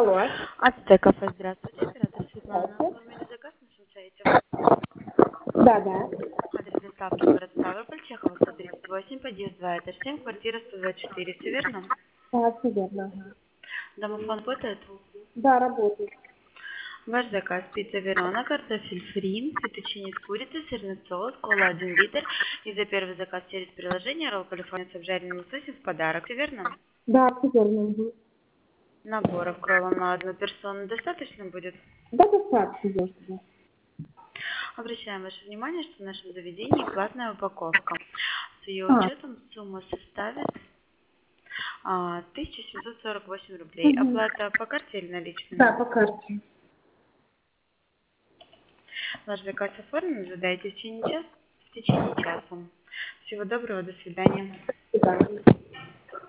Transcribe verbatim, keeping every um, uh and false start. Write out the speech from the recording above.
Алло. Ацтеков, здравствуйте, оператор Светлана. Оформили заказ на нашем сайте. Да, да. Адрес доставки город Ставрополь, Чехова сто тридцать восемь, подъезд два, этаж семь, квартира сто двадцать четыре, все верно? Да, все верно. Ага. Домофон работает? Да, работает. Ваш заказ: пицца Верона, картофель фри, фетучини с курицей, сырный соус, кола один литр. И за первый заказ через приложение ролл Калифорния с обжаренным лососем в подарок, все верно? Да, все верно. Угу. Наборов кроллом на одну персону достаточно будет? Да, достаточно, девушка. Обращаем ваше внимание, что в нашем заведении платная упаковка. С ее А, учетом сумма составит а, тысяча семьсот сорок восемь рублей. угу. Оплата по карте или Да, наличными? по карте. Ваш заказ оформлен, ожидайте в течение часа. В течение часа. Всего доброго, до свидания. До свидания.